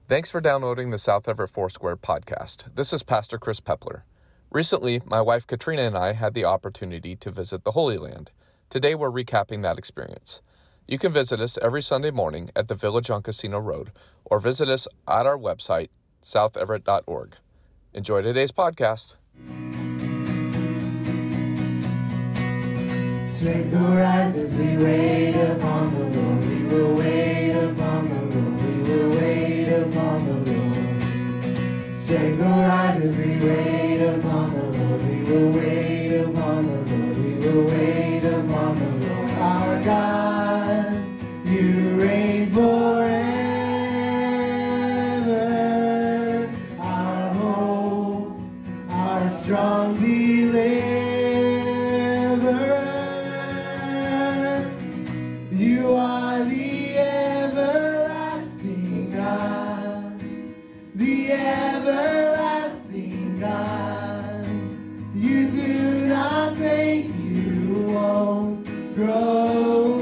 Thanks for downloading the South Everett Foursquare podcast. This is Pastor Chris Pepler. Recently, my wife Katrina and I had the opportunity to visit the Holy Land. Today we're recapping that experience. You can visit us every Sunday morning at the Village on Casino Road or visit us at our website, southeverett.org. Enjoy today's podcast. Strength will rise as we wait upon the Lord. We will wait upon the Lord. We will wait upon the Lord. Strength will rise as we wait upon the Lord. We will wait upon the Lord. We will wait upon the Lord. Our God, you reign forever. Our hope, our strong deliverer. You are the everlasting God, the everlasting God. You do not faint, you won't grow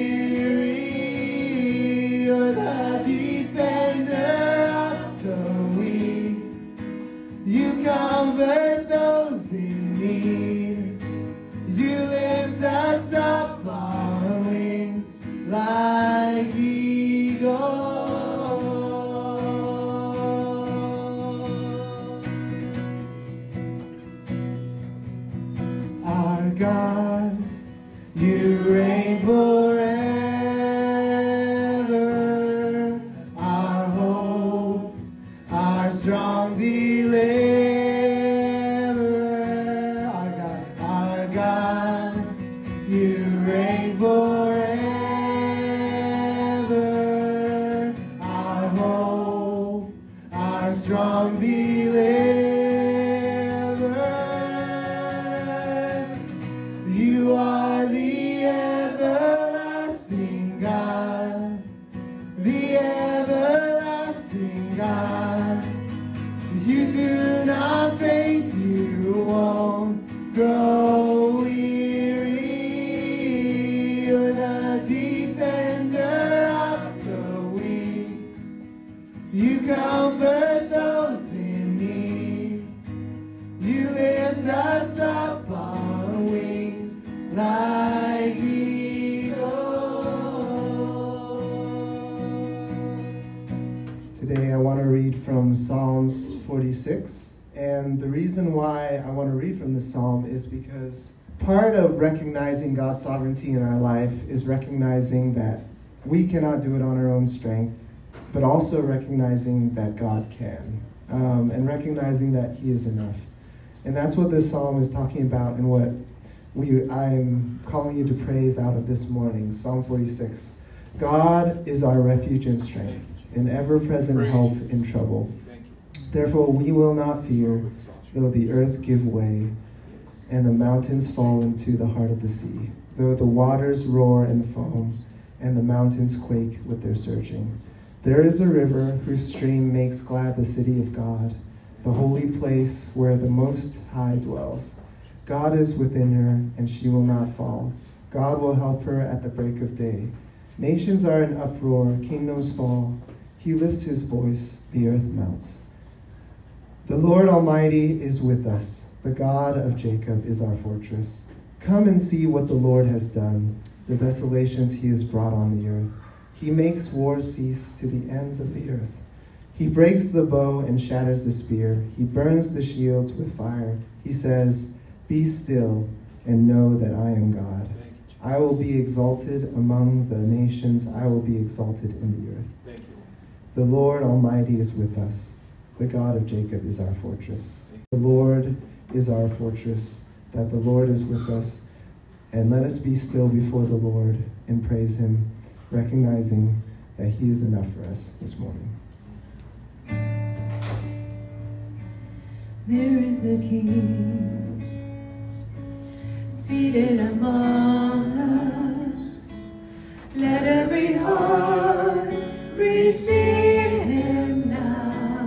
weary. You're the defender of the weak. You comfort those in need. You lift us up on wings like eagles. Our God, you reign forever. Our hope, our strong deliverer. Our God, you reign forever. Our hope, our strong deliverer. You are the everlasting God, the everlasting God. You do not faint, you won't grow weary. You're the defender of the weak. You comfort those in need. You lift us up on wings like eagles. Today I want to read from Psalms 46. And the reason why I want to read from this psalm is because part of recognizing God's sovereignty in our life is recognizing that we cannot do it on our own strength, but also recognizing that God can, and recognizing that He is enough. And that's what this psalm is talking about and what I'm calling you to praise out of this morning. Psalm 46. God is our refuge and strength, an ever-present help in trouble. Therefore we will not fear, though the earth give way, and the mountains fall into the heart of the sea, though the waters roar and foam, and the mountains quake with their surging. There is a river whose stream makes glad the city of God, the holy place where the Most High dwells. God is within her, and she will not fall. God will help her at the break of day. Nations are in uproar, kingdoms fall. He lifts his voice, the earth melts. The Lord Almighty is with us. The God of Jacob is our fortress. Come and see what the Lord has done, the desolations He has brought on the earth. He makes war cease to the ends of the earth. He breaks the bow and shatters the spear. He burns the shields with fire. He says, "Be still and know that I am God. I will be exalted among the nations. I will be exalted in the earth." The Lord Almighty is with us. The God of Jacob is our fortress. The Lord is our fortress, that the Lord is with us. And let us be still before the Lord and praise Him, recognizing that He is enough for us this morning. There is a King seated among us. Let every heart receive Him now.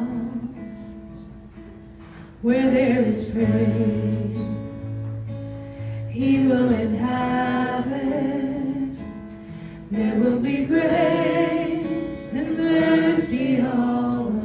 Where there is praise, He will inhabit. There will be grace and mercy all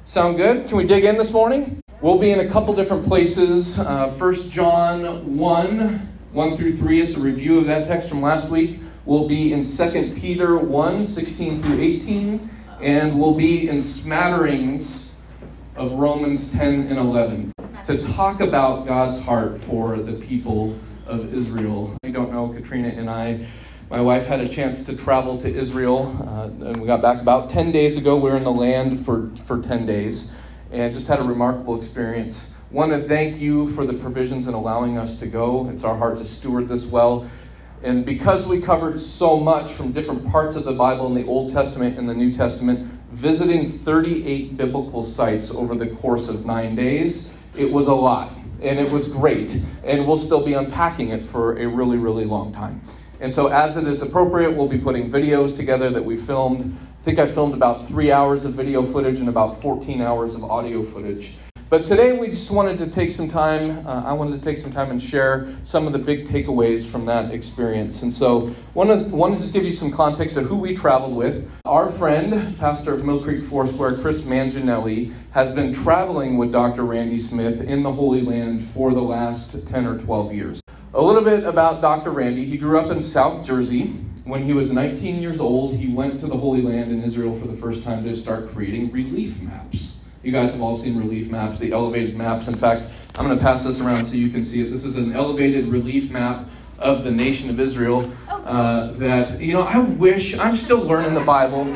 Sound good? Can we dig in this morning? We'll be in a couple different places. 1 John 1 through 3. It's a review of that text from last week. We'll be in 2 Peter 1, 16 through 18. And we'll be in smatterings of Romans 10 and 11 to talk about God's heart for the people of Israel. If you don't know, Katrina and my wife had a chance to travel to Israel, and we got back about 10 days ago. We were in the land for 10 days, and just had a remarkable experience. Want to thank you for the provisions in allowing us to go. It's our heart to steward this well. And because we covered so much from different parts of the Bible in the Old Testament and the New Testament, visiting 38 biblical sites over the course of 9 days, it was a lot. And it was great. And we'll still be unpacking it for a really, really long time. And so as it is appropriate, we'll be putting videos together that we filmed. I think I filmed about 3 hours of video footage and about 14 hours of audio footage. But today we just wanted to take some time, I wanted to take some time and share some of the big takeaways from that experience. And so wanted to just give you some context of who we traveled with. Our friend, pastor of Mill Creek Foursquare, Chris Manginelli, has been traveling with Dr. Randy Smith in the Holy Land for the last 10 or 12 years. A little bit about Dr. Randy. He grew up in South Jersey. When he was 19 years old, he went to the Holy Land in Israel for the first time to start creating relief maps. You guys have all seen relief maps, the elevated maps. In fact, I'm going to pass this around so you can see it. This is an elevated relief map of the nation of Israel that, I wish, I'm still learning the Bible.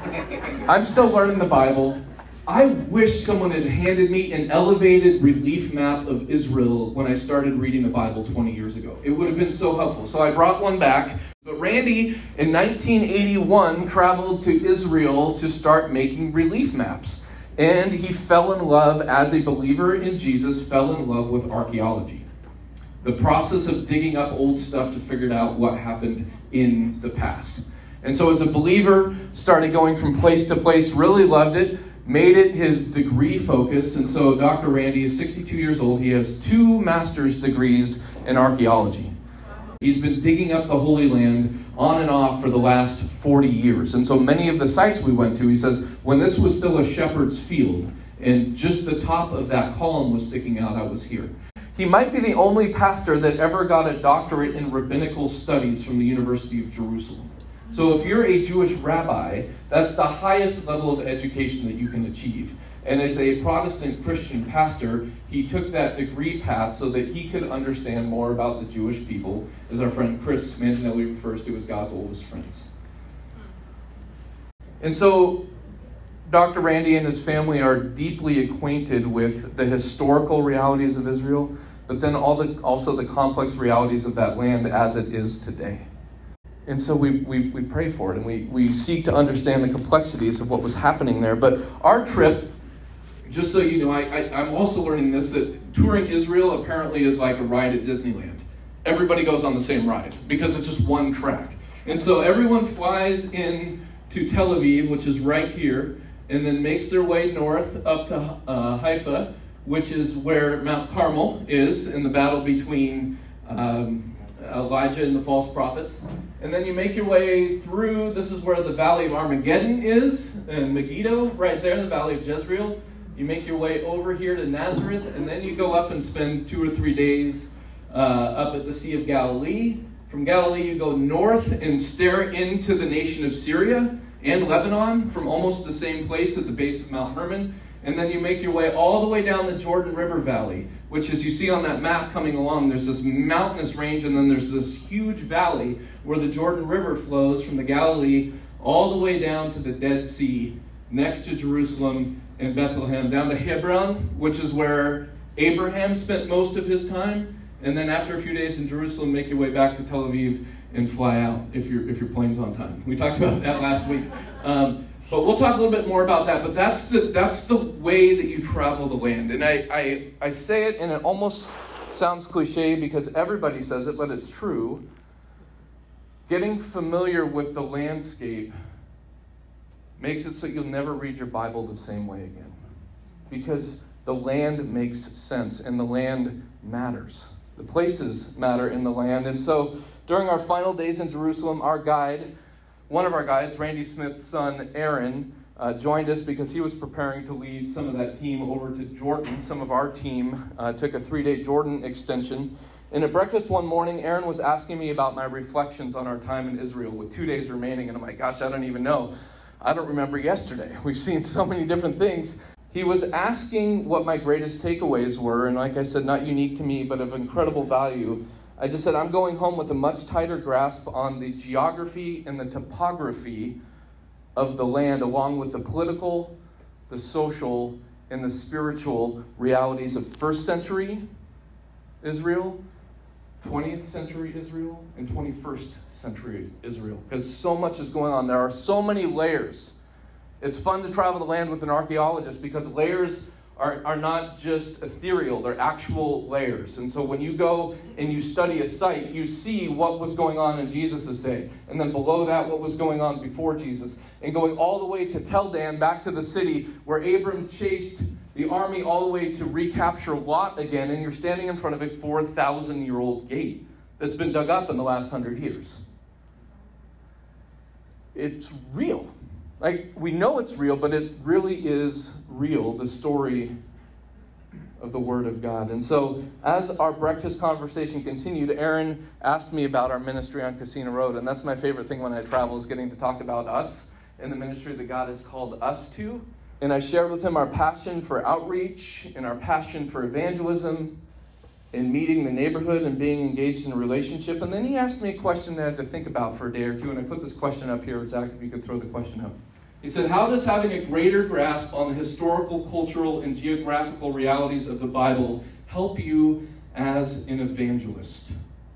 I wish someone had handed me an elevated relief map of Israel when I started reading the Bible 20 years ago. It would have been so helpful. So I brought one back. But Randy, in 1981, traveled to Israel to start making relief maps. And he fell in love, as a believer in Jesus, fell in love with archaeology. The process of digging up old stuff to figure out what happened in the past. And so as a believer, started going from place to place, really loved it, made it his degree focus. And so Dr. Randy is 62 years old. He has 2 master's degrees in archaeology. He's been digging up the Holy Land on and off for the last 40 years. And so many of the sites we went to, he says, when this was still a shepherd's field, and just the top of that column was sticking out, I was here. He might be the only pastor that ever got a doctorate in rabbinical studies from the University of Jerusalem. So if you're a Jewish rabbi, that's the highest level of education that you can achieve. And as a Protestant Christian pastor, he took that degree path so that he could understand more about the Jewish people, as our friend Chris Manginelli refers to as God's oldest friends. And so Dr. Randy and his family are deeply acquainted with the historical realities of Israel, but then also the complex realities of that land as it is today. And so we pray for it, and we seek to understand the complexities of what was happening there. But our trip, just so you know, I'm also learning this, that touring Israel apparently is like a ride at Disneyland. Everybody goes on the same ride because it's just one track. And so everyone flies in to Tel Aviv, which is right here, and then makes their way north up to Haifa, which is where Mount Carmel is in the battle between Elijah and the false prophets. And then you make your way through, this is where the Valley of Armageddon is, and Megiddo, right there, the Valley of Jezreel. You make your way over here to Nazareth, and then you go up and spend 2 or 3 days up at the Sea of Galilee. From Galilee, you go north and stare into the nation of Syria and Lebanon from almost the same place at the base of Mount Hermon. And then you make your way all the way down the Jordan River Valley, which, as you see on that map coming along, there's this mountainous range, and then there's this huge valley where the Jordan River flows from the Galilee all the way down to the Dead Sea, next to Jerusalem and Bethlehem, down to Hebron, which is where Abraham spent most of his time. And then after a few days in Jerusalem, make your way back to Tel Aviv and fly out if your plane's on time. We talked about that last week. But we'll talk a little bit more about that. But that's the way that you travel the land. And I say it, and it almost sounds cliche because everybody says it, but it's true. Getting familiar with the landscape makes it so you'll never read your Bible the same way again. Because the land makes sense, and the land matters. The places matter in the land. And so during our final days in Jerusalem, our guide, one of our guides, Randy Smith's son, Aaron, joined us because he was preparing to lead some of that team over to Jordan. Some of our team took a 3-day Jordan extension. And at breakfast one morning, Aaron was asking me about my reflections on our time in Israel with 2 days remaining. And I'm like, gosh, I don't even know. I don't remember yesterday. We've seen so many different things. He was asking what my greatest takeaways were. And like I said, not unique to me, but of incredible value. I just said, I'm going home with a much tighter grasp on the geography and the topography of the land, along with the political, the social, and the spiritual realities of first century Israel, 20th century Israel, and 21st century Israel. Because so much is going on. There are so many layers. It's fun to travel the land with an archaeologist because layers are not just ethereal, they're actual layers. And so when you go and you study a site, you see what was going on in Jesus' day. And then below that, what was going on before Jesus. And going all the way to Tel Dan, back to the city where Abram chased the army all the way to recapture Lot again. And you're standing in front of a 4,000-year-old gate that's been dug up in the last 100 years. It's real. Like, we know it's real, but it really is real, the story of the Word of God. And so, as our breakfast conversation continued, Aaron asked me about our ministry on Casino Road, and that's my favorite thing when I travel, is getting to talk about us and the ministry that God has called us to. And I shared with him our passion for outreach and our passion for evangelism and meeting the neighborhood and being engaged in a relationship. And then he asked me a question that I had to think about for a day or two, and I put this question up here. Zach, if you could throw the question up. He said, how does having a greater grasp on the historical, cultural, and geographical realities of the Bible help you as an evangelist?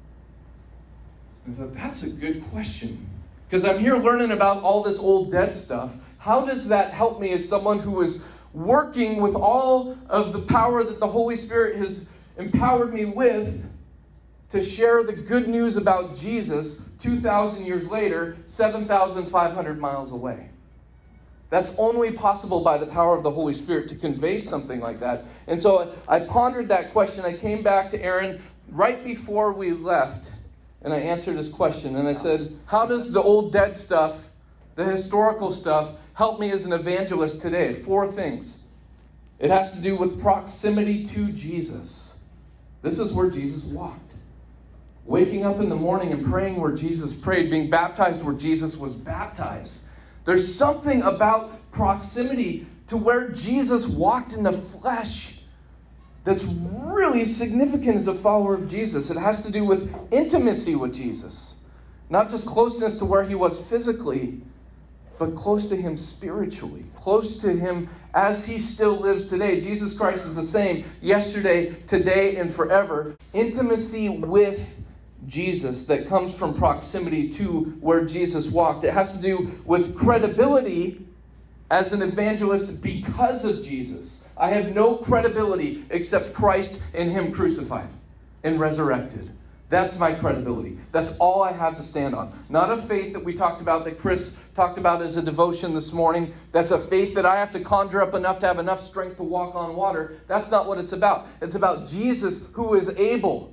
I thought, that's a good question. Because I'm here learning about all this old dead stuff. How does that help me as someone who is working with all of the power that the Holy Spirit has empowered me with to share the good news about Jesus 2,000 years later, 7,500 miles away? That's only possible by the power of the Holy Spirit to convey something like that. And so I pondered that question. I came back to Aaron right before we left, and I answered his question. And I said, how does the old dead stuff, the historical stuff, help me as an evangelist today? 4 things. It has to do with proximity to Jesus. This is where Jesus walked. Waking up in the morning and praying where Jesus prayed, being baptized where Jesus was baptized. There's something about proximity to where Jesus walked in the flesh that's really significant as a follower of Jesus. It has to do with intimacy with Jesus. Not just closeness to where he was physically, but close to him spiritually. Close to him as he still lives today. Jesus Christ is the same yesterday, today, and forever. Intimacy with Jesus that comes from proximity to where Jesus walked. It has to do with credibility as an evangelist because of Jesus. I have no credibility except Christ and him crucified and resurrected. That's my credibility. That's all I have to stand on. Not a faith that we talked about, that Chris talked about as a devotion this morning. That's a faith that I have to conjure up enough to have enough strength to walk on water. That's not what it's about. It's about Jesus who is able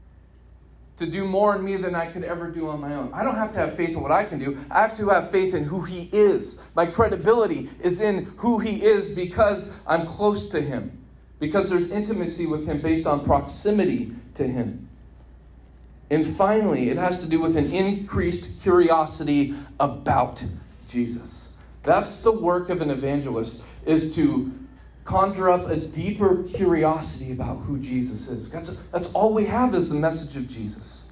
to do more in me than I could ever do on my own. I don't have to have faith in what I can do. I have to have faith in who he is. My credibility is in who he is because I'm close to him. Because there's intimacy with him based on proximity to him. And finally, it has to do with an increased curiosity about Jesus. That's the work of an evangelist, is to conjure up a deeper curiosity about who Jesus is. That's all we have is the message of Jesus.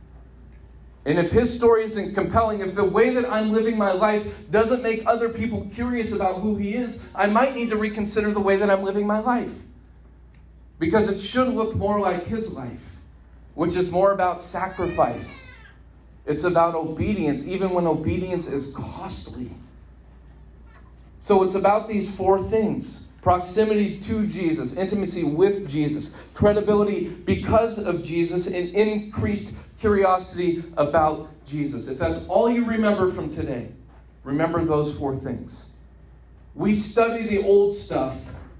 And if his story isn't compelling, if the way that I'm living my life doesn't make other people curious about who he is, I might need to reconsider the way that I'm living my life. Because it should look more like his life, which is more about sacrifice. It's about obedience, even when obedience is costly. So it's about these 4 things. Proximity to Jesus, intimacy with Jesus, credibility because of Jesus, and increased curiosity about Jesus. If that's all you remember from today, remember those 4 things. We study the old stuff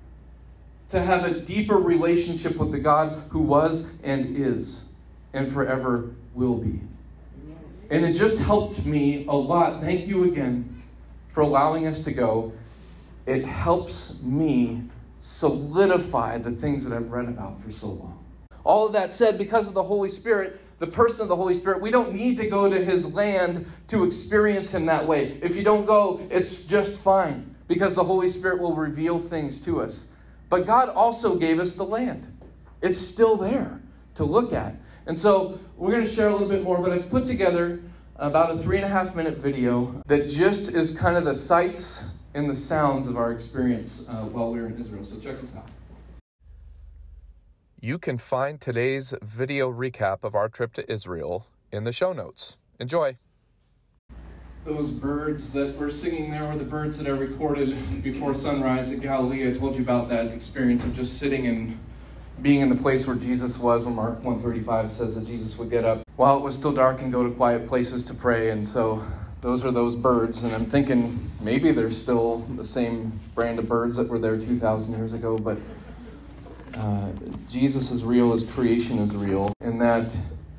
to have a deeper relationship with the God who was and is and forever will be. And it just helped me a lot. Thank you again. for allowing us to go. It helps me solidify the things that I've read about for so long. All of that said, because of the Holy Spirit, the person of the Holy Spirit, we don't need to go to his land to experience him that way. If you don't go, it's just fine, because the Holy Spirit will reveal things to us. But God also gave us the land. It's still there to look at. And so we're going to share a little bit more, but I've put together about a 3.5-minute video that just is kind of the sights and the sounds of our experience while we were in Israel. So check this out. You can find today's video recap of our trip to Israel in the show notes. Enjoy. Those birds that were singing there were the birds that I recorded before sunrise at Galilee. I told you about that experience of just sitting and being in the place where Jesus was, when Mark 1:35 says that Jesus would get up while it was still dark and go to quiet places to pray. And so those are those birds. And I'm thinking maybe they're still the same brand of birds that were there 2,000 years ago. But Jesus is real as creation is real. And that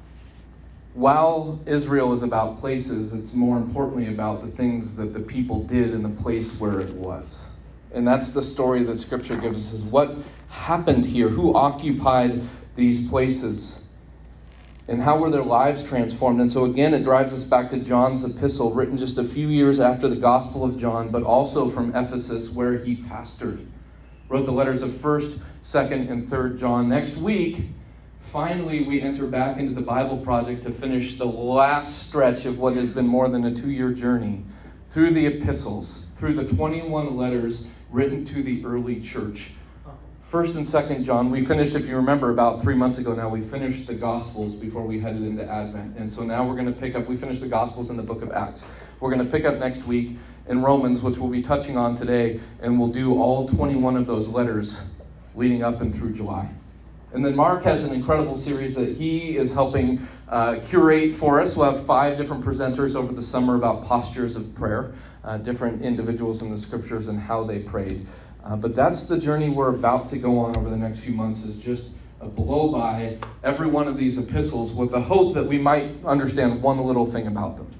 while Israel is about places, it's more importantly about the things that the people did in the place where it was. And that's the story that Scripture gives us, is what happened here, who occupied these places, and how were their lives transformed. And so again, it drives us back to John's epistle, written just a few years after the Gospel of John, but also from Ephesus, where he pastored. Wrote the letters of 1st, 2nd, and 3rd John. Next week, finally, we enter back into the Bible Project to finish the last stretch of what has been more than a 2-year journey through the epistles, through the 21 letters written to the early church. 1st and 2nd John, we finished, if you remember, about 3 months ago now, we finished the Gospels before we headed into Advent. And so now we're going to pick up, we finished the Gospels in the book of Acts. We're going to pick up next week in Romans, which we'll be touching on today, and we'll do all 21 of those letters leading up and through July. And then Mark has an incredible series that he is helping curate for us. We'll have 5 different presenters over the summer about postures of prayer, different individuals in the Scriptures and how they prayed. But that's the journey we're about to go on over the next few months, is just a blow by every one of these epistles with the hope that we might understand one little thing about them.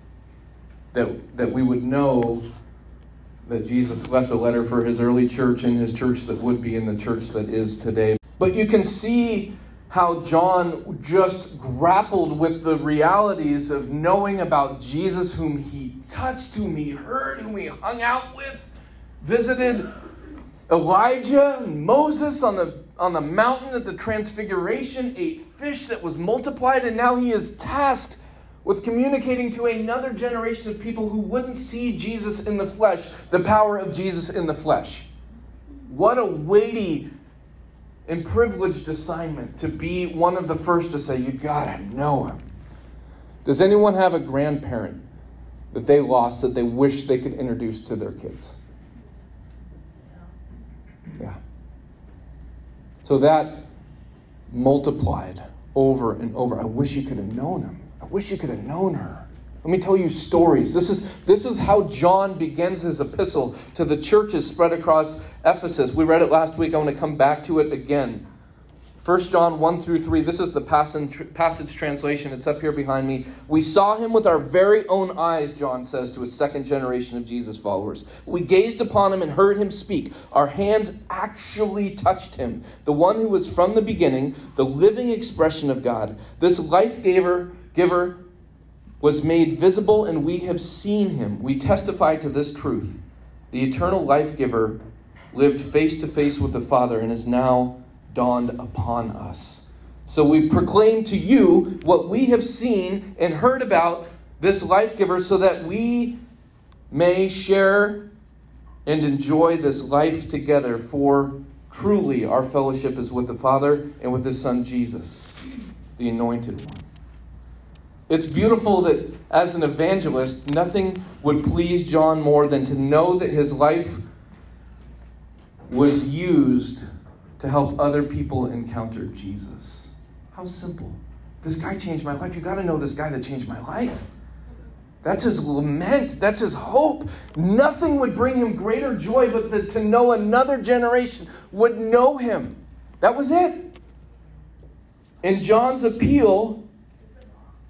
That we would know that Jesus left a letter for his early church and his church that would be in the church that is today. But you can see how John just grappled with the realities of knowing about Jesus, whom he touched, whom he heard, whom he hung out with, visited Elijah and Moses on the mountain at the Transfiguration, ate fish that was multiplied, and now he is tasked with communicating to another generation of people who wouldn't see Jesus in the flesh, the power of Jesus in the flesh. What a weighty and privileged assignment to be one of the first to say, you gotta know him. Does anyone have a grandparent that they lost that they wish they could introduce to their kids? Yeah. So that multiplied over and over. I wish you could have known him. I wish you could have known her. Let me tell you stories. This is how John begins his epistle to the churches spread across Ephesus. We read it last week. I want to come back to it again. 1 John 1-3. This is the passage translation. It's up here behind me. We saw him with our very own eyes, John says to his second generation of Jesus followers. We gazed upon him and heard him speak. Our hands actually touched him, the one who was from the beginning, the living expression of God. This life-giver was made visible, and we have seen him. We testify to this truth. The eternal life-giver lived face to face with the Father and is now dawned upon us. So we proclaim to you what we have seen and heard about this life-giver, so that we may share and enjoy this life together. For truly our fellowship is with the Father and with his Son Jesus, the Anointed One. It's beautiful that as an evangelist, nothing would please John more than to know that his life was used to help other people encounter Jesus. How simple. This guy changed my life. You got to know this guy that changed my life. That's his lament. That's his hope. Nothing would bring him greater joy but to know another generation would know him. That was it. In John's appeal,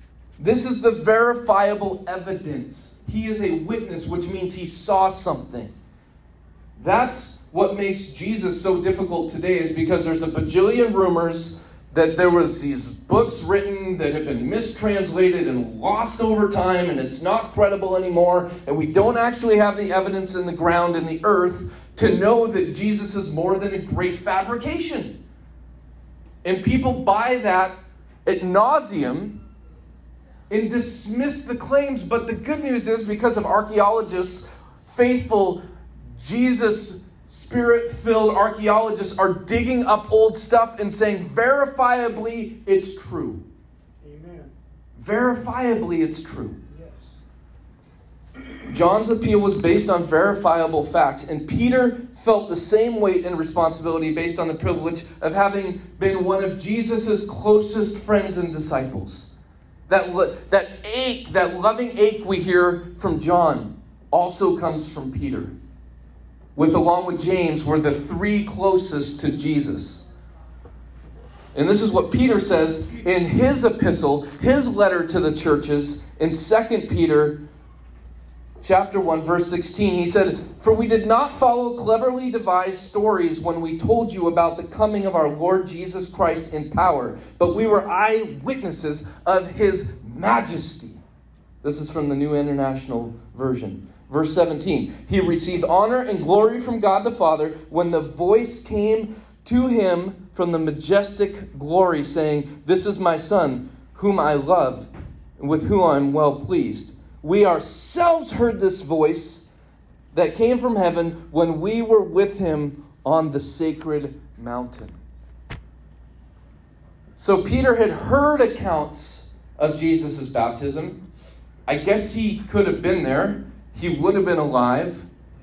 This is the verifiable evidence. He is a witness, which means he saw something. That's what makes Jesus so difficult today, is because there's a bajillion rumors that there was these books written that have been mistranslated and lost over time, and it's not credible anymore, and we don't actually have the evidence in the ground, in the earth, to know that Jesus is more than a great fabrication. And people buy that ad nauseum and dismiss the claims. But the good news is, because of archaeologists, faithful Jesus Spirit-filled archaeologists are digging up old stuff and saying, verifiably, it's true. Amen. Verifiably, it's true. Yes. John's appeal was based on verifiable facts, and Peter felt the same weight and responsibility based on the privilege of having been one of Jesus' closest friends and disciples. That ache, that loving ache we hear from John also comes from Peter. Along with James, were the three closest to Jesus. And this is what Peter says in his epistle, his letter to the churches in 2 Peter chapter 1, verse 16. He said, "For we did not follow cleverly devised stories when we told you about the coming of our Lord Jesus Christ in power, but we were eyewitnesses of his majesty." This is from the New International Version. Verse 17, "He received honor and glory from God the Father when the voice came to him from the majestic glory, saying, 'This is my Son, whom I love, and with whom I am well pleased.' We ourselves heard this voice that came from heaven when we were with him on the sacred mountain." So Peter had heard accounts of Jesus' baptism. I guess he could have been there. He would have been alive.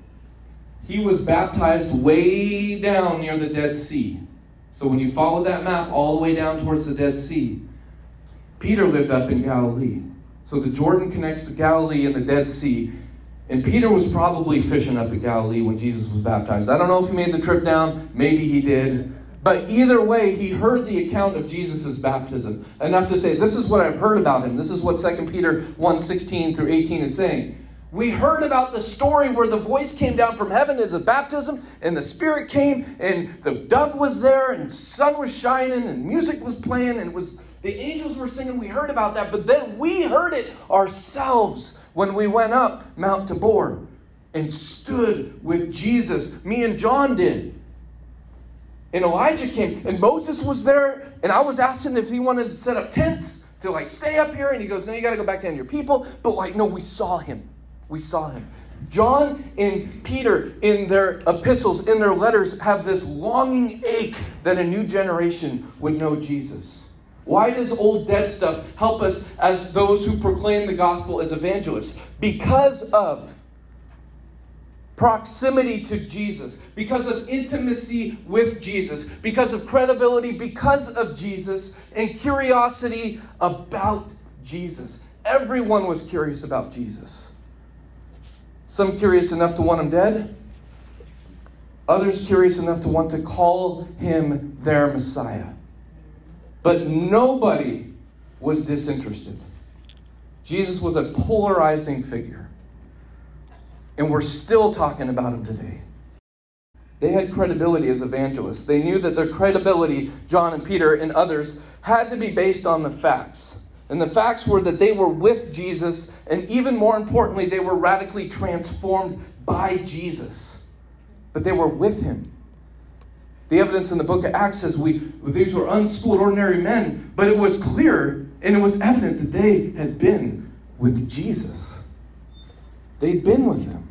He was baptized way down near the Dead Sea. So when you follow that map all the way down towards the Dead Sea, Peter lived up in Galilee. So the Jordan connects to Galilee and the Dead Sea. And Peter was probably fishing up in Galilee when Jesus was baptized. I don't know if he made the trip down. Maybe he did. But either way, he heard the account of Jesus' baptism enough to say, this is what I've heard about him. This is what 2 Peter 1:16 through 18 is saying. We heard about the story where the voice came down from heaven at the baptism, and the Spirit came, and the dove was there, and the sun was shining, and music was playing, and the angels were singing. We heard about that, but then we heard it ourselves when we went up Mount Tabor and stood with Jesus. Me and John did. And Elijah came, and Moses was there, and I was asking if he wanted to set up tents to stay up here, and he goes, no, you got to go back down to your people. But no, we saw him. We saw him. John and Peter, in their epistles, in their letters, have this longing ache that a new generation would know Jesus. Why does old dead stuff help us as those who proclaim the gospel as evangelists? Because of proximity to Jesus, because of intimacy with Jesus, because of credibility, because of Jesus, and curiosity about Jesus. Everyone was curious about Jesus. Some curious enough to want him dead. Others curious enough to want to call him their Messiah. But nobody was disinterested. Jesus was a polarizing figure. And we're still talking about him today. They had credibility as evangelists. They knew that their credibility, John and Peter and others, had to be based on the facts. And the facts were that they were with Jesus, and even more importantly, they were radically transformed by Jesus. But they were with him. The evidence in the book of Acts says these were unschooled, ordinary men, but it was clear and it was evident that they had been with Jesus. They'd been with him.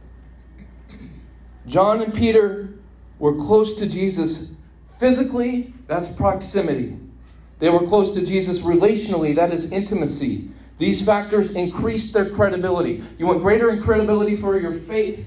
John and Peter were close to Jesus physically, that's proximity. They were close to Jesus relationally, that is intimacy. These factors increased their credibility. You want greater credibility for your faith?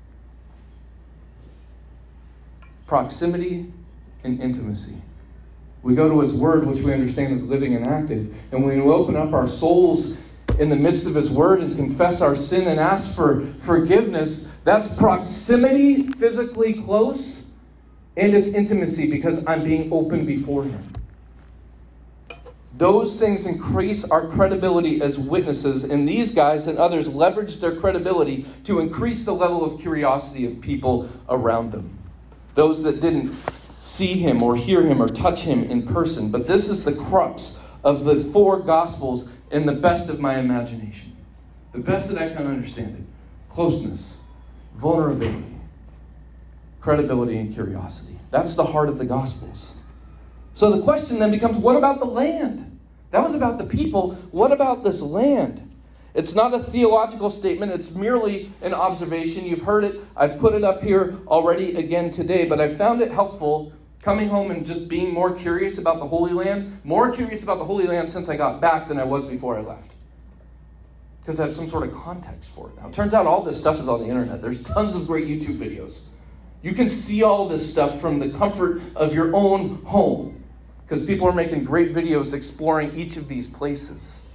Proximity and intimacy. We go to his word, which we understand is living and active. And when we open up our souls in the midst of his word and confess our sin and ask for forgiveness, that's proximity, physically close, and it's intimacy because I'm being open before him. Those things increase our credibility as witnesses, and these guys and others leverage their credibility to increase the level of curiosity of people around them. Those that didn't see him or hear him or touch him in person. But this is the crux of the 4 Gospels in the best of my imagination. The best that I can understand it. Closeness, vulnerability, credibility, and curiosity. That's the heart of the Gospels. So the question then becomes, what about the land? That was about the people. What about this land? It's not a theological statement. It's merely an observation. You've heard it. I've put it up here already again today, but I found it helpful coming home and just being more curious about the Holy Land. More curious about the Holy Land since I got back than I was before I left. Because I have some sort of context for it now. It turns out all this stuff is on the internet. There's tons of great YouTube videos. You can see all this stuff from the comfort of your own home. Because people are making great videos exploring each of these places.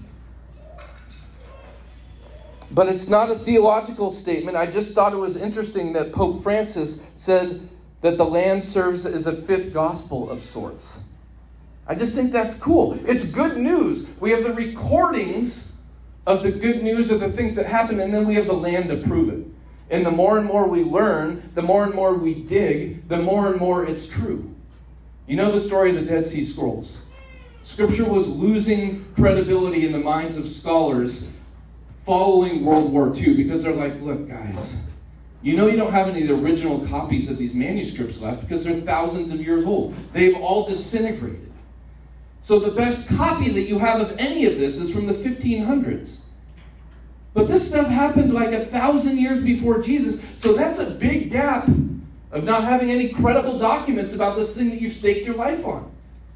But it's not a theological statement. I just thought it was interesting that Pope Francis said that the land serves as a 5th gospel of sorts. I just think that's cool. It's good news. We have the recordings of the good news of the things that happen, and then we have the land to prove it. And the more and more we learn, the more and more we dig, the more and more it's true. You know the story of the Dead Sea Scrolls. Scripture was losing credibility in the minds of scholars following World War II because they're like, look, guys, you know you don't have any of the original copies of these manuscripts left because they're thousands of years old. They've all disintegrated. So the best copy that you have of any of this is from the 1500s. But this stuff happened like 1,000 years before Jesus, so that's a big gap of not having any credible documents about this thing that you've staked your life on.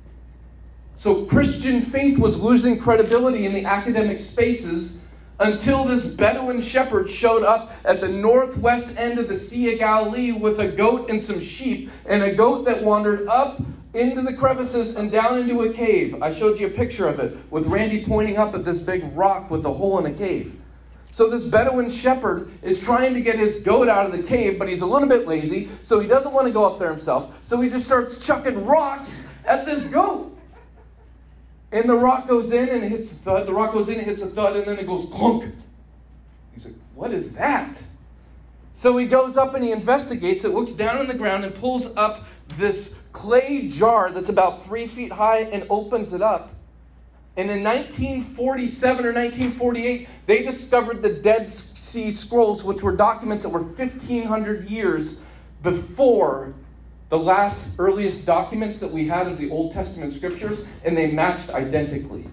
So Christian faith was losing credibility in the academic spaces until this Bedouin shepherd showed up at the northwest end of the Sea of Galilee with a goat and some sheep, and a goat that wandered up into the crevices and down into a cave. I showed you a picture of it with Randy pointing up at this big rock with a hole in a cave. So this Bedouin shepherd is trying to get his goat out of the cave, but he's a little bit lazy, so he doesn't want to go up there himself. So he just starts chucking rocks at this goat. And the rock goes in and hits a thud. The rock goes in and hits a thud, and then it goes clunk. He's like, what is that? So he goes up and he investigates it, looks down on the ground, and pulls up this clay jar that's about 3 feet high and opens it up. And in 1947 or 1948, they discovered the Dead Sea Scrolls, which were documents that were 1,500 years before the earliest documents that we had of the Old Testament scriptures, and they matched identically.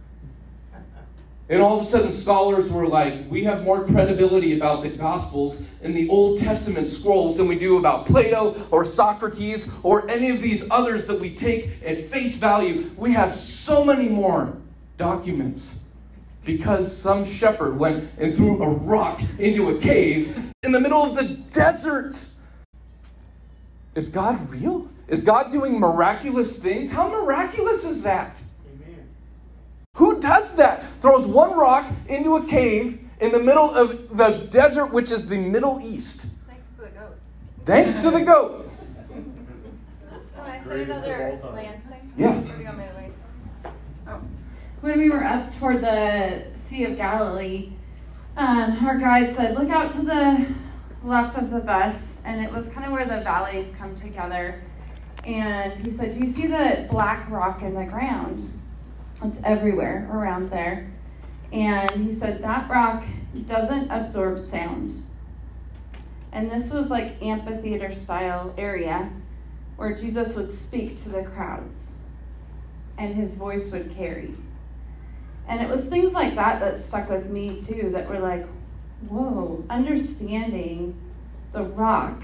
And all of a sudden, scholars were like, we have more credibility about the Gospels in the Old Testament scrolls than we do about Plato or Socrates or any of these others that we take at face value. We have so many more documents because some shepherd went and threw a rock into a cave in the middle of the desert. Is God real? Is God doing miraculous things? How miraculous is that? Who does that? Throws one rock into a cave in the middle of the desert, which is the Middle East. Thanks to the goat. Thanks to the goat. Can I say another land thing? Yeah. Or do you want me to wait? Oh. When we were up toward the Sea of Galilee, our guide said, look out to the left of the bus, and it was kind of where the valleys come together. And he said, do you see the black rock in the ground? It's everywhere around there. And he said that rock doesn't absorb sound. And this was like amphitheater style area where Jesus would speak to the crowds and his voice would carry. And it was things like that that stuck with me too, that were like, whoa, understanding the rock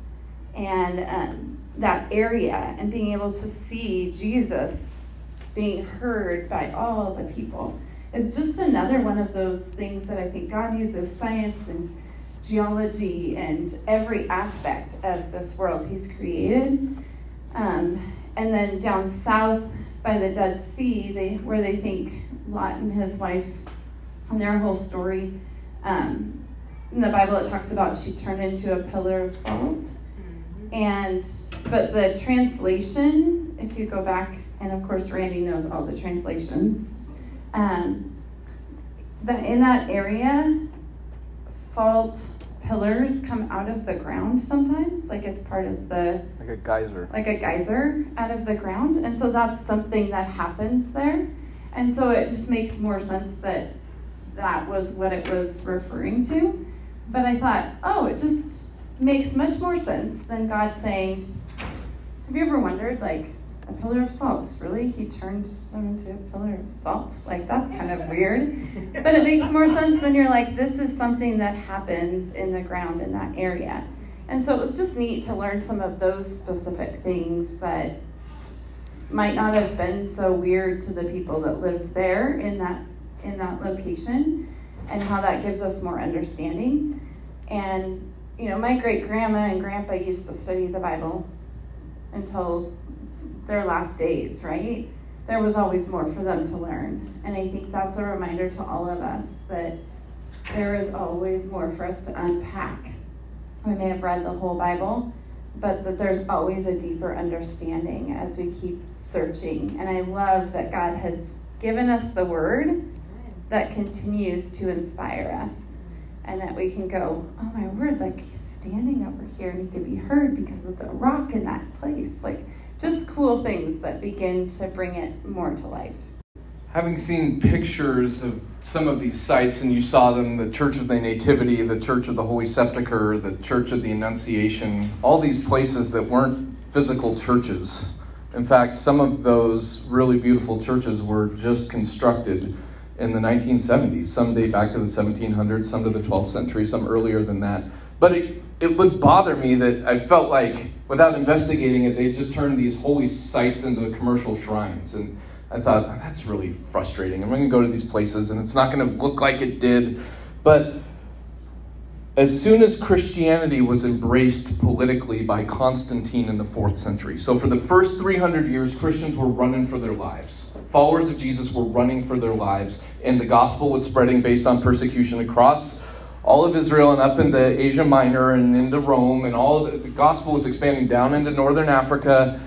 and that area and being able to see Jesus being heard by all the people is just another one of those things that I think God uses science and geology and every aspect of this world he's created. And then down south by the Dead Sea, where they think Lot and his wife and their whole story, in the Bible it talks about she turned into a pillar of salt. But the translation, if you go back And of course, Randy knows all the translations. That in that area, salt pillars come out of the ground sometimes, like it's part of the... Like a geyser. Like a geyser out of the ground. And so that's something that happens there. And so it just makes more sense that that was what it was referring to. But I thought, oh, it just makes much more sense than God saying, have you ever wondered, like, a pillar of salt, really? He turned them into a pillar of salt? Like, that's kind of weird. But it makes more sense when you're like, this is something that happens in the ground in that area. And so it was just neat to learn some of those specific things that might not have been so weird to the people that lived there in that location, and how that gives us more understanding. And, you know, my great-grandma and grandpa used to study the Bible until their last days, right? There was always more for them to learn. And I think that's a reminder to all of us that there is always more for us to unpack. We may have read the whole Bible, but that there's always a deeper understanding as we keep searching. And I love that God has given us the word that continues to inspire us, and that we can go, oh my word, like he's standing over here and he could be heard because of the rock in that place. Like, just cool things that begin to bring it more to life. Having seen pictures of some of these sites, and you saw them, the Church of the Nativity, the Church of the Holy Sepulchre, the Church of the Annunciation, all these places that weren't physical churches. In fact, some of those really beautiful churches were just constructed in the 1970s. Some date back to the 1700s, some to the 12th century, some earlier than that. But it would bother me that I felt like, without investigating it, they just turned these holy sites into commercial shrines. And I thought, oh, that's really frustrating. I'm going to go to these places, and it's not going to look like it did. But as soon as Christianity was embraced politically by Constantine in the 4th century, so for the first 300 years, Christians were running for their lives. Followers of Jesus were running for their lives, and the gospel was spreading based on persecution across all of Israel and up into Asia Minor and into Rome, and all of the gospel was expanding down into northern Africa.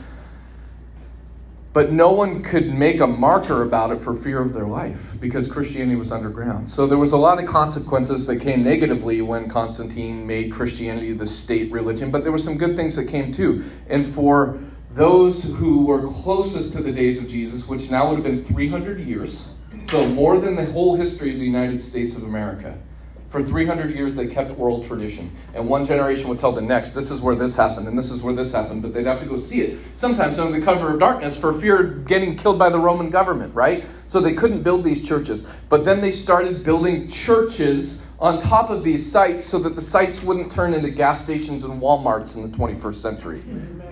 But no one could make a marker about it for fear of their life, because Christianity was underground. So there was a lot of consequences that came negatively when Constantine made Christianity the state religion, but there were some good things that came too. And for those who were closest to the days of Jesus, which now would have been 300 years, so more than the whole history of the United States of America, for 300 years, they kept oral tradition. And one generation would tell the next, this is where this happened, and this is where this happened, but they'd have to go see it, sometimes under the cover of darkness, for fear of getting killed by the Roman government, right? So they couldn't build these churches. But then they started building churches on top of these sites so that the sites wouldn't turn into gas stations and Walmarts in the 21st century.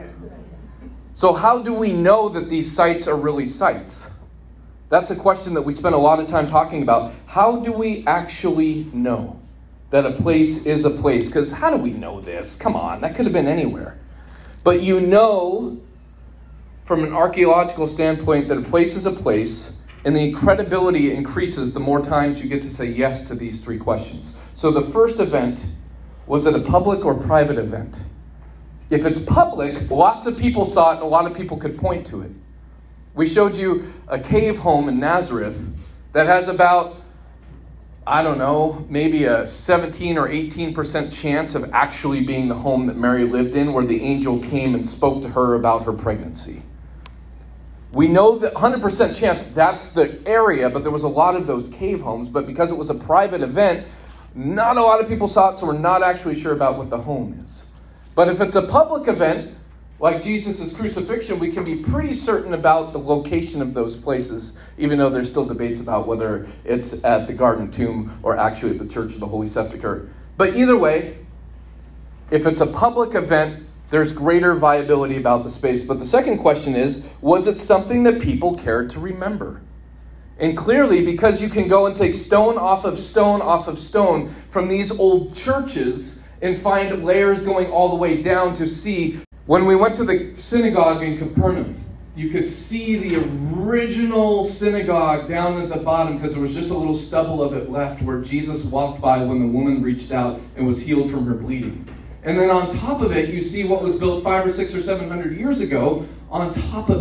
So how do we know that these sites are really sites? That's a question that we spend a lot of time talking about. How do we actually know that a place is a place? Because how do we know this? Come on, that could have been anywhere. But you know, from an archaeological standpoint, that a place is a place, and the credibility increases the more times you get to say yes to these three questions. So the first event, was it a public or private event? If it's public, lots of people saw it, and a lot of people could point to it. We showed you a cave home in Nazareth that has about, I don't know, maybe a 17 or 18% chance of actually being the home that Mary lived in, where the angel came and spoke to her about her pregnancy. We know that 100% chance that's the area, but there was a lot of those cave homes. But because it was a private event, not a lot of people saw it, so we're not actually sure about what the home is. But if it's a public event, like Jesus' crucifixion, we can be pretty certain about the location of those places, even though there's still debates about whether it's at the Garden Tomb or actually at the Church of the Holy Sepulchre. But either way, if it's a public event, there's greater viability about the space. But the second question is, was it something that people cared to remember? And clearly, because you can go and take stone off of stone from these old churches and find layers going all the way down to see. When we went to the synagogue in Capernaum, you could see the original synagogue down at the bottom because there was just a little stubble of it left where Jesus walked by when the woman reached out and was healed from her bleeding. And then on top of it, you see what was built 500 or 600 or 700 years ago on top of it.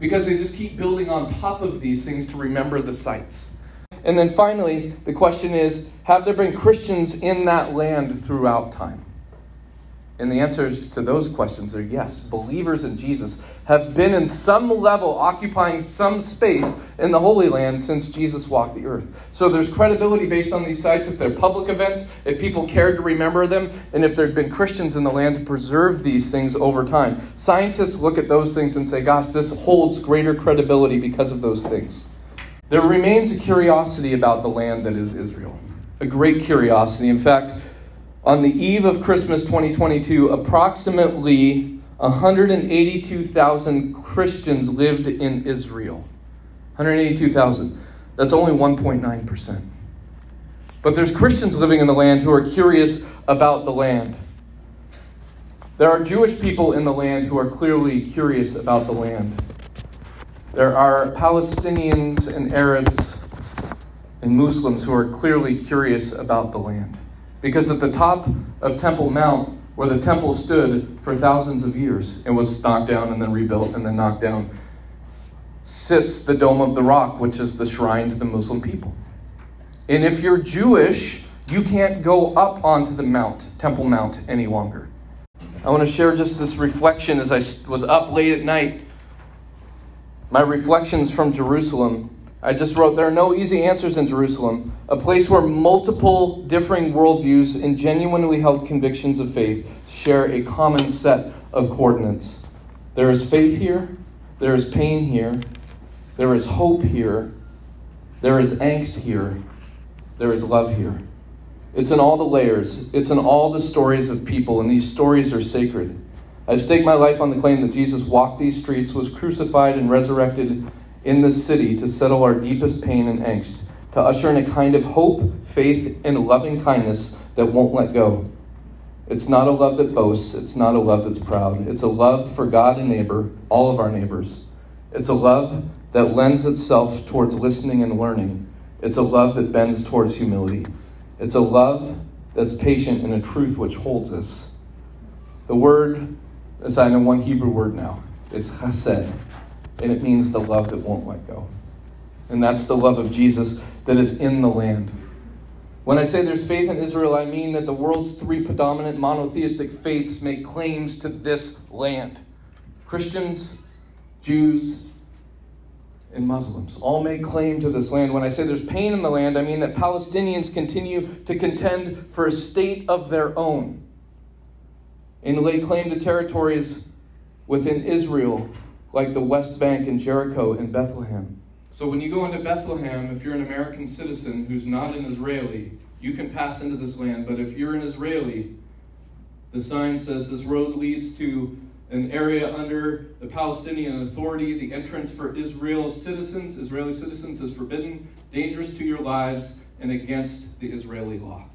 because they just keep building on top of these things to remember the sites. And then finally, the question is, have there been Christians in that land throughout time? And the answers to those questions are yes. Believers in Jesus have been in some level occupying some space in the Holy Land since Jesus walked the earth. So there's credibility based on these sites if they're public events, if people cared to remember them, and if there had been Christians in the land to preserve these things over time. Scientists look at those things and say, gosh, this holds greater credibility because of those things. There remains a curiosity about the land that is Israel. A great curiosity. In fact, on the eve of Christmas 2022, approximately 182,000 Christians lived in Israel. 182,000. That's only 1.9%. But there's Christians living in the land who are curious about the land. There are Jewish people in the land who are clearly curious about the land. There are Palestinians and Arabs and Muslims who are clearly curious about the land. Because at the top of Temple Mount, where the temple stood for thousands of years, it was knocked down and then rebuilt and then knocked down, sits the Dome of the Rock, which is the shrine to the Muslim people. And if you're Jewish, you can't go up onto the mount, Temple Mount, any longer. I want to share just this reflection as I was up late at night. My reflections from Jerusalem. I just wrote, there are no easy answers in Jerusalem, a place where multiple differing worldviews and genuinely held convictions of faith share a common set of coordinates. There is faith here, there is pain here, there is hope here, there is angst here, there is love here. It's in all the layers, it's in all the stories of people, and these stories are sacred. I've staked my life on the claim that Jesus walked these streets, was crucified and resurrected in this city to settle our deepest pain and angst, to usher in a kind of hope, faith, and loving kindness that won't let go. It's not a love that boasts. It's not a love that's proud. It's a love for God and neighbor, all of our neighbors. It's a love that lends itself towards listening and learning. It's a love that bends towards humility. It's a love that's patient and a truth which holds us. The word is I know one Hebrew word now. It's chesed. And it means the love that won't let go. And that's the love of Jesus that is in the land. When I say there's faith in Israel, I mean that the world's three predominant monotheistic faiths make claims to this land. Christians, Jews, and Muslims all make claim to this land. When I say there's pain in the land, I mean that Palestinians continue to contend for a state of their own and lay claim to territories within Israel, like the West Bank and Jericho and Bethlehem. So when you go into Bethlehem, if you're an American citizen who's not an Israeli, you can pass into this land. But if you're an Israeli, the sign says this road leads to an area under the Palestinian Authority. The entrance for Israeli citizens is forbidden, dangerous to your lives, and against the Israeli law.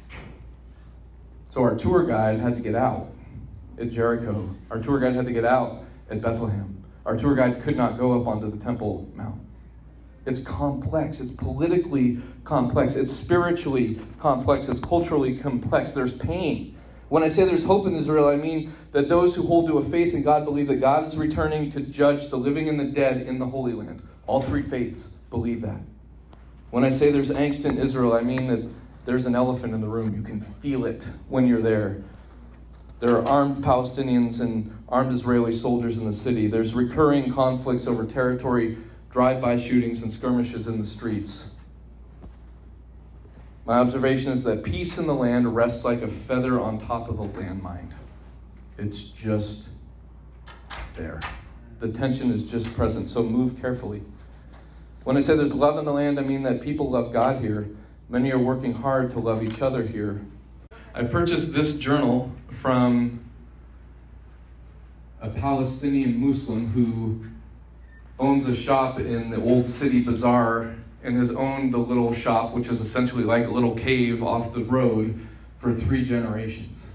So our tour guide had to get out at Jericho. Our tour guide had to get out at Bethlehem. Our tour guide could not go up onto the Temple Mount. It's complex. It's politically complex. It's spiritually complex. It's culturally complex. There's pain. When I say there's hope in Israel, I mean that those who hold to a faith in God believe that God is returning to judge the living and the dead in the Holy Land. All three faiths believe that. When I say there's angst in Israel, I mean that there's an elephant in the room. You can feel it when you're there. There are armed Palestinians and armed Israeli soldiers in the city. There's recurring conflicts over territory, drive-by shootings, and skirmishes in the streets. My observation is that peace in the land rests like a feather on top of a landmine. It's just there. The tension is just present, so move carefully. When I say there's love in the land, I mean that people love God here. Many are working hard to love each other here. I purchased this journal from a Palestinian Muslim who owns a shop in the old city bazaar and has owned the little shop, which is essentially like a little cave off the road, for 3 generations.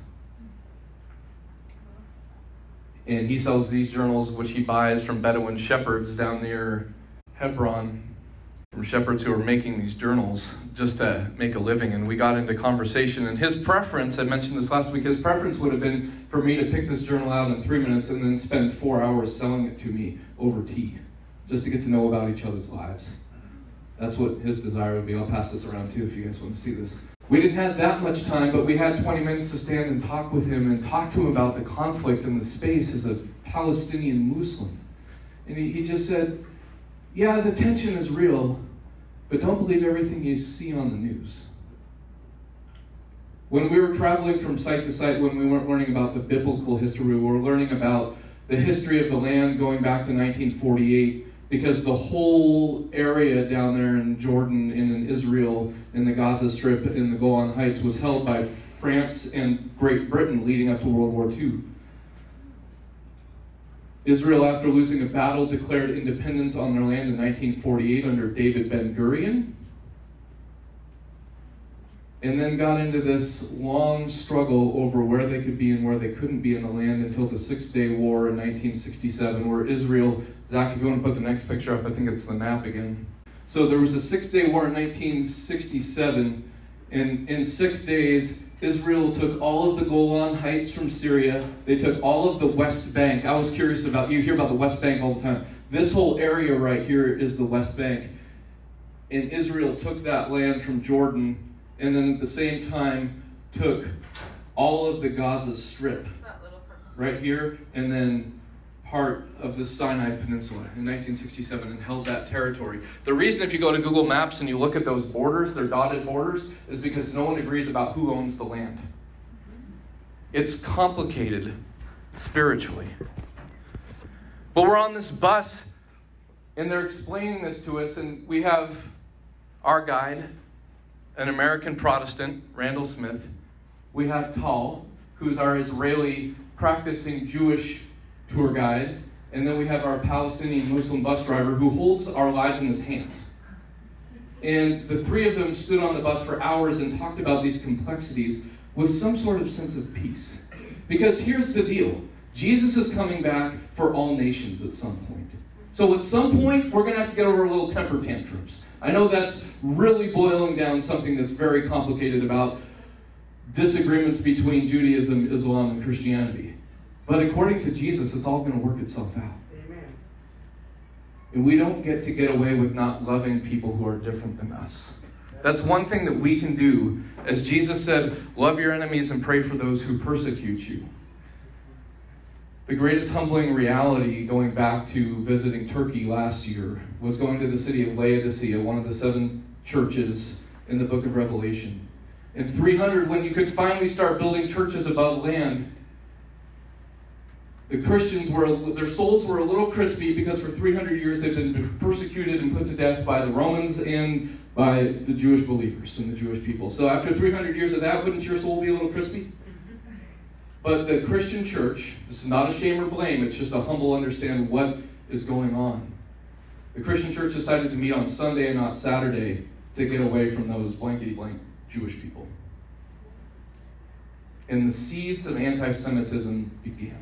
And he sells these journals, which he buys from Bedouin shepherds down near Hebron, from shepherds who are making these journals just to make a living. And we got into conversation, and his preference, I mentioned this last week, his preference would have been for me to pick this journal out in 3 minutes and then spend 4 hours selling it to me over tea. just to get to know about each other's lives. That's what his desire would be. I'll pass this around too if you guys want to see this. We didn't have that much time, but we had 20 minutes to stand and talk with him and talk to him about the conflict in the space as a Palestinian Muslim. And he just said, yeah, the tension is real, but don't believe everything you see on the news. When we were traveling from site to site, when we weren't learning about the biblical history, we were learning about the history of the land going back to 1948, because the whole area down there in Jordan and in Israel, in the Gaza Strip, in the Golan Heights, was held by France and Great Britain leading up to World War II. Israel, after losing a battle, declared independence on their land in 1948 under David Ben-Gurion, and then got into this long struggle over where they could be and where they couldn't be in the land until the Six-Day War in 1967, where Israel, Zach, if you want to put the next picture up, I think it's the map again. So there was a Six-Day War in 1967, and in 6 days, Israel took all of the Golan Heights from Syria. They took all of the West Bank. I was curious about, you hear about the West Bank all the time. This whole area right here is the West Bank. And Israel took that land from Jordan, and then at the same time took all of the Gaza Strip right here, and then part of the Sinai Peninsula in 1967, and held that territory. The reason, if you go to Google Maps and you look at those borders, they're dotted borders, is because no one agrees about who owns the land. It's complicated spiritually. But we're on this bus, and they're explaining this to us, and we have our guide, an American Protestant, Randall Smith. We have Tal, who's our Israeli practicing Jewish tour guide. And then we have our Palestinian Muslim bus driver who holds our lives in his hands. And the three of them stood on the bus for hours and talked about these complexities with some sort of sense of peace. Because here's the deal. Jesus is coming back for all nations at some point. So at some point, we're going to have to get over our little temper tantrums. I know that's really boiling down something that's very complicated about disagreements between Judaism, Islam, and Christianity. But according to Jesus, it's all going to work itself out. Amen. And we don't get to get away with not loving people who are different than us. That's one thing that we can do. As Jesus said, love your enemies and pray for those who persecute you. The greatest humbling reality, going back to visiting Turkey last year, was going to the city of Laodicea, one of the 7 churches in the book of Revelation. In 300, when you could finally start building churches above land, the Christians their souls were a little crispy because for 300 years they'd been persecuted and put to death by the Romans and by the Jewish believers and the Jewish people. So after 300 years of that, wouldn't your soul be a little crispy? But the Christian church, this is not a shame or blame, it's just a humble understanding what is going on. The Christian church decided to meet on Sunday and not Saturday to get away from those blankety-blank Jewish people. And the seeds of anti-Semitism began.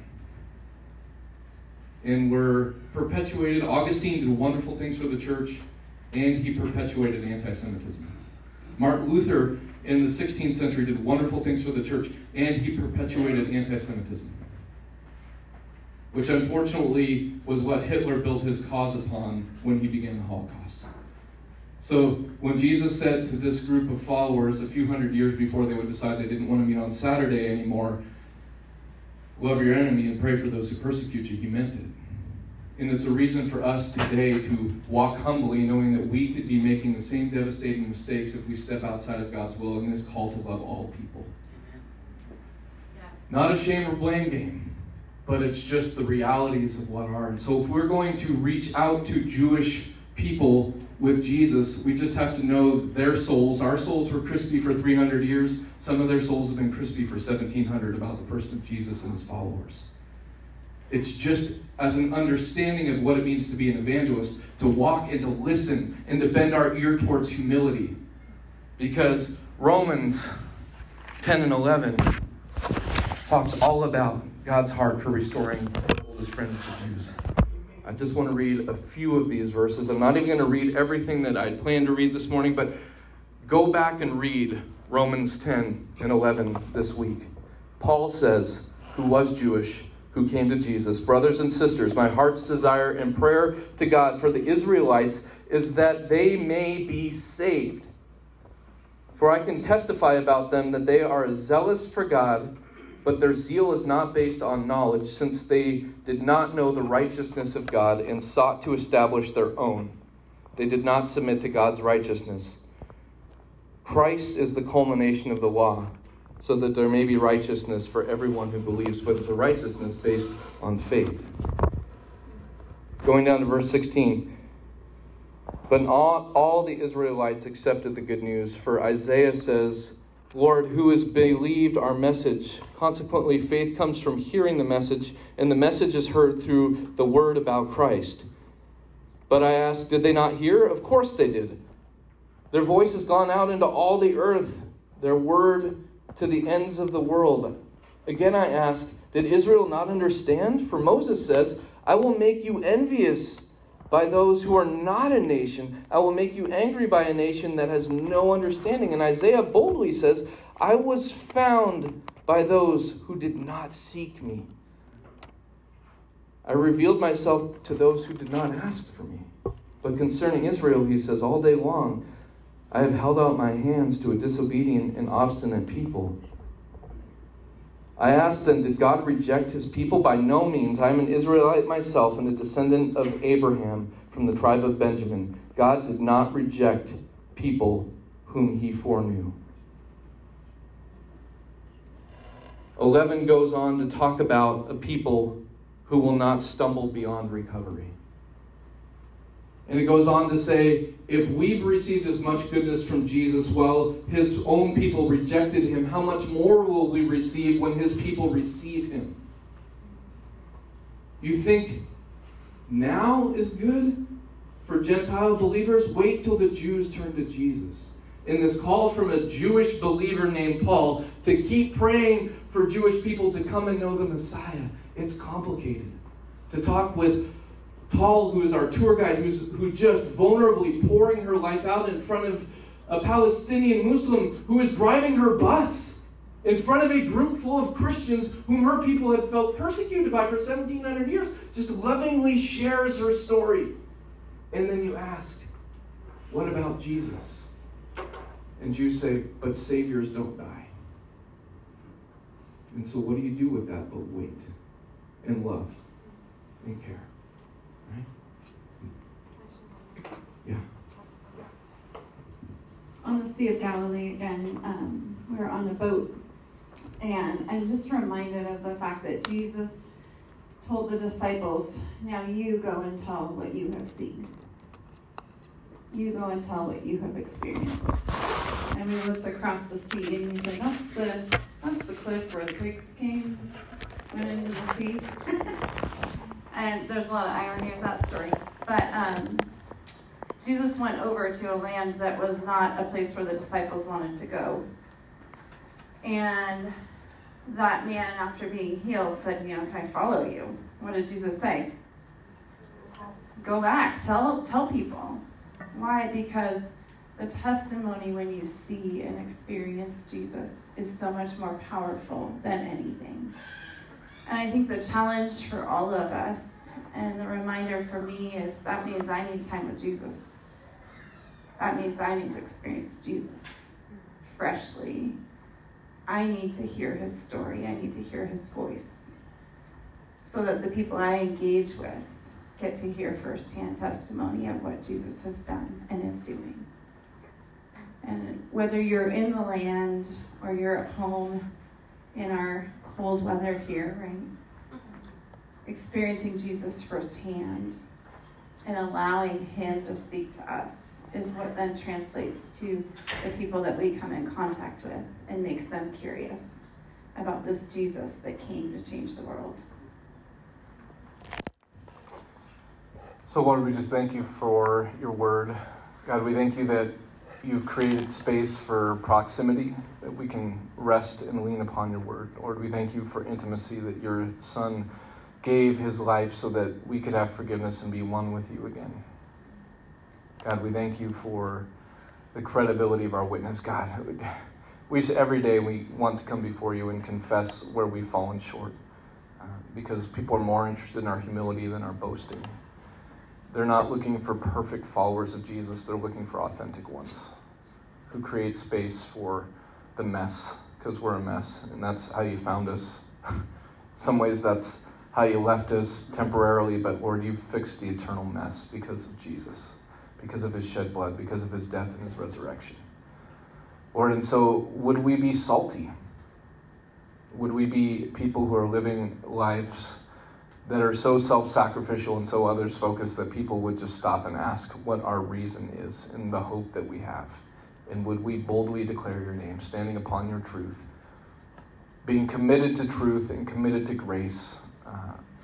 And were perpetuated. Augustine did wonderful things for the church, and he perpetuated anti-Semitism. Martin Luther in the 16th century did wonderful things for the church, and he perpetuated anti-Semitism, which unfortunately was what Hitler built his cause upon when he began the Holocaust. So when Jesus said to this group of followers a few hundred years before they would decide they didn't want to meet on Saturday anymore, love your enemy and pray for those who persecute you, he meant it. And it's a reason for us today to walk humbly, knowing that we could be making the same devastating mistakes if we step outside of God's will in this call to love all people. Yeah. Not a shame or blame game, but it's just the realities of what are. And so if we're going to reach out to Jewish people with Jesus, we just have to know their souls. Our souls were crispy for 300 years. Some of their souls have been crispy for 1700 about the person of Jesus and his followers. It's just as an understanding of what it means to be an evangelist, to walk and to listen and to bend our ear towards humility. Because Romans 10 and 11 talks all about God's heart for restoring his friends, the Jews. I just want to read a few of these verses. I'm not even going to read everything that I planned to read this morning, but go back and read Romans 10 and 11 this week. Paul says, who was Jewish, who came to Jesus. Brothers and sisters, my heart's desire and prayer to God for the Israelites is that they may be saved. For I can testify about them that they are zealous for God, but their zeal is not based on knowledge, since they did not know the righteousness of God and sought to establish their own. They did not submit to God's righteousness. Christ is the culmination of the law, so that there may be righteousness for everyone who believes, but it's a righteousness based on faith. Going down to verse 16. But all the Israelites accepted the good news, for Isaiah says, Lord, who has believed our message? Consequently, faith comes from hearing the message, and the message is heard through the word about Christ. But I ask, did they not hear? Of course they did. Their voice has gone out into all the earth, their word to the ends of the world. Again I ask, did Israel not understand? For Moses says, I will make you envious by those who are not a nation. I will make you angry by a nation that has no understanding. And Isaiah boldly says, I was found by those who did not seek me. I revealed myself to those who did not ask for me. But concerning Israel, he says, all day long, I have held out my hands to a disobedient and obstinate people. I asked them, did God reject his people? By no means. I am an Israelite myself and a descendant of Abraham from the tribe of Benjamin. God did not reject people whom he foreknew. 11 goes on to talk about a people who will not stumble beyond recovery. And it goes on to say, if we've received as much goodness from Jesus while his own people rejected him, how much more will we receive when his people receive him? You think now is good for Gentile believers? Wait till the Jews turn to Jesus. In this call from a Jewish believer named Paul to keep praying for Jewish people to come and know the Messiah, it's complicated. To talk with Tal, who is our tour guide, who just vulnerably pouring her life out in front of a Palestinian Muslim who is driving her bus in front of a group full of Christians whom her people had felt persecuted by for 1,700 years, just lovingly shares her story. And then you ask, what about Jesus? And Jews say, but saviors don't die. And so what do you do with that but wait and love and care? Right? Yeah. On the Sea of Galilee again, we were on a boat, and I'm just reminded of the fact that Jesus told the disciples, now you go and tell what you have seen. You go and tell what you have experienced. And we looked across the sea, and he said, that's the cliff where the pigs went into the sea. And there's a lot of irony of that story. But Jesus went over to a land that was not a place where the disciples wanted to go. And that man, after being healed, said, can I follow you? What did Jesus say? Go back, tell people. Why? Because the testimony when you see and experience Jesus is so much more powerful than anything. And I think the challenge for all of us, and the reminder for me, is that means I need time with Jesus. That means I need to experience Jesus freshly. I need to hear his story. I need to hear his voice, so that the people I engage with get to hear firsthand testimony of what Jesus has done and is doing. And whether you're in the land or you're at home in our cold weather here, right? Experiencing Jesus firsthand and allowing him to speak to us is what then translates to the people that we come in contact with and makes them curious about this Jesus that came to change the world. So Lord, we just thank you for your word. God, we thank you that you've created space for proximity, that we can rest and lean upon your word. Lord, we thank you for intimacy, that your Son gave his life so that we could have forgiveness and be one with you again. God, we thank you for the credibility of our witness. God, we just every day we want to come before you and confess where we've fallen short. because people are more interested in our humility than our boasting. They're not looking for perfect followers of Jesus. They're looking for authentic ones who create space for the mess, because we're a mess, and that's how you found us. In some ways, that's how you left us temporarily, but Lord, you fixed the eternal mess because of Jesus, because of his shed blood, because of his death and his resurrection. Lord, and so would we be salty? Would we be people who are living lives that are so self-sacrificial and so others-focused that people would just stop and ask what our reason is and the hope that we have? And would we boldly declare your name, standing upon your truth, being committed to truth and committed to grace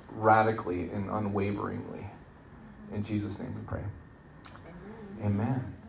radically and unwaveringly? In Jesus' name we pray. Amen.